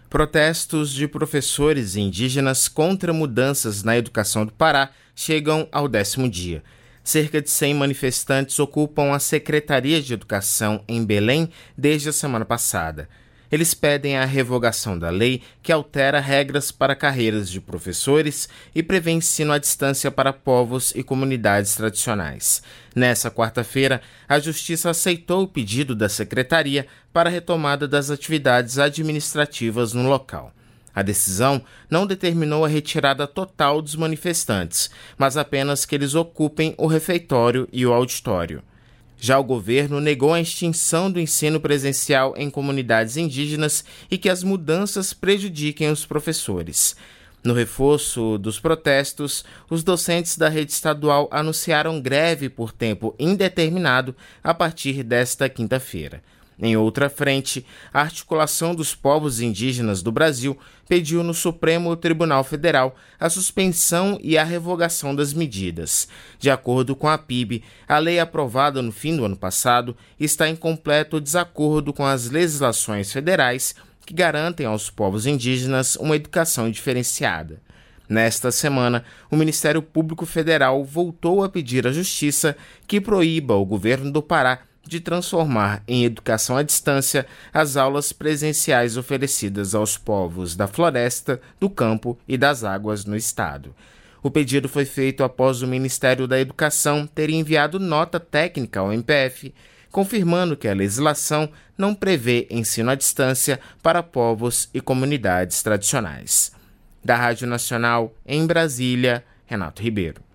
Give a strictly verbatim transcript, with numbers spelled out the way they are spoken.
Protestos de professores indígenas contra mudanças na educação do Pará chegam ao décimo dia. Cerca de cem manifestantes ocupam a Secretaria de Educação em Belém desde a semana passada. Eles pedem a revogação da lei que altera regras para carreiras de professores e prevê ensino à distância para povos e comunidades tradicionais. Nessa quarta-feira, a Justiça aceitou o pedido da Secretaria para a retomada das atividades administrativas no local. A decisão não determinou a retirada total dos manifestantes, mas apenas que eles ocupem o refeitório e o auditório. Já o governo negou a extinção do ensino presencial em comunidades indígenas e que as mudanças prejudiquem os professores. No reforço dos protestos, os docentes da rede estadual anunciaram greve por tempo indeterminado a partir desta quinta-feira. Em outra frente, a Articulação dos Povos Indígenas do Brasil pediu no Supremo Tribunal Federal a suspensão e a revogação das medidas. De acordo com a P I B, a lei aprovada no fim do ano passado está em completo desacordo com as legislações federais que garantem aos povos indígenas uma educação diferenciada. Nesta semana, o Ministério Público Federal voltou a pedir à Justiça que proíba o governo do Pará de transformar em educação à distância as aulas presenciais oferecidas aos povos da floresta, do campo e das águas no estado. O pedido foi feito após o Ministério da Educação ter enviado nota técnica ao M P F, confirmando que a legislação não prevê ensino à distância para povos e comunidades tradicionais. Da Rádio Nacional, em Brasília, Renato Ribeiro.